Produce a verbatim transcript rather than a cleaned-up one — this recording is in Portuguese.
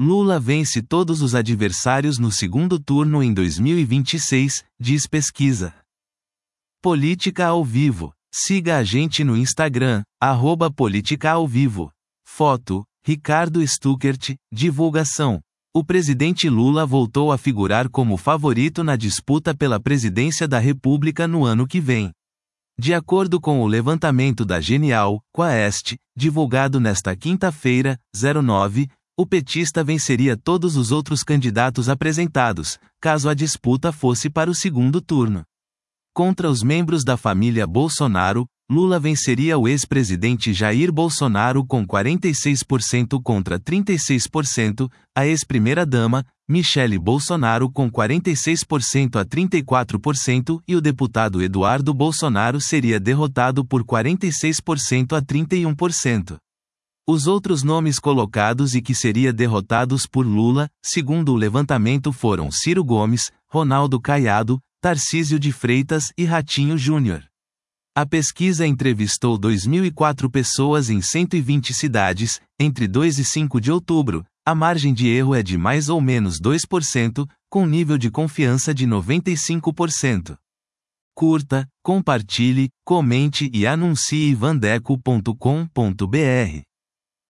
Lula vence todos os adversários no segundo turno em dois mil e vinte e seis, diz pesquisa. Política ao vivo. Siga a gente no Instagram, arroba Política ao Vivo. Foto, Ricardo Stuckert. Divulgação. O presidente Lula voltou a figurar como favorito na disputa pela presidência da República no ano que vem. De acordo com o levantamento da Genial, Quaest, divulgado nesta quinta-feira, nove, o petista venceria todos os outros candidatos apresentados, caso a disputa fosse para o segundo turno. Contra os membros da família Bolsonaro, Lula venceria o ex-presidente Jair Bolsonaro com quarenta e seis por cento contra trinta e seis por cento, a ex-primeira-dama, Michele Bolsonaro com quarenta e seis por cento a trinta e quatro por cento e o deputado Eduardo Bolsonaro seria derrotado por quarenta e seis por cento a trinta e um por cento. Os outros nomes colocados e que seria derrotados por Lula, segundo o levantamento foram Ciro Gomes, Ronaldo Caiado, Tarcísio de Freitas e Ratinho Júnior. A pesquisa entrevistou dois mil e quatro pessoas em cento e vinte cidades, entre dois e cinco de outubro, a margem de erro é de mais ou menos dois por cento, com nível de confiança de noventa e cinco por cento. Curta, compartilhe, comente e anuncie vandeco ponto com ponto br.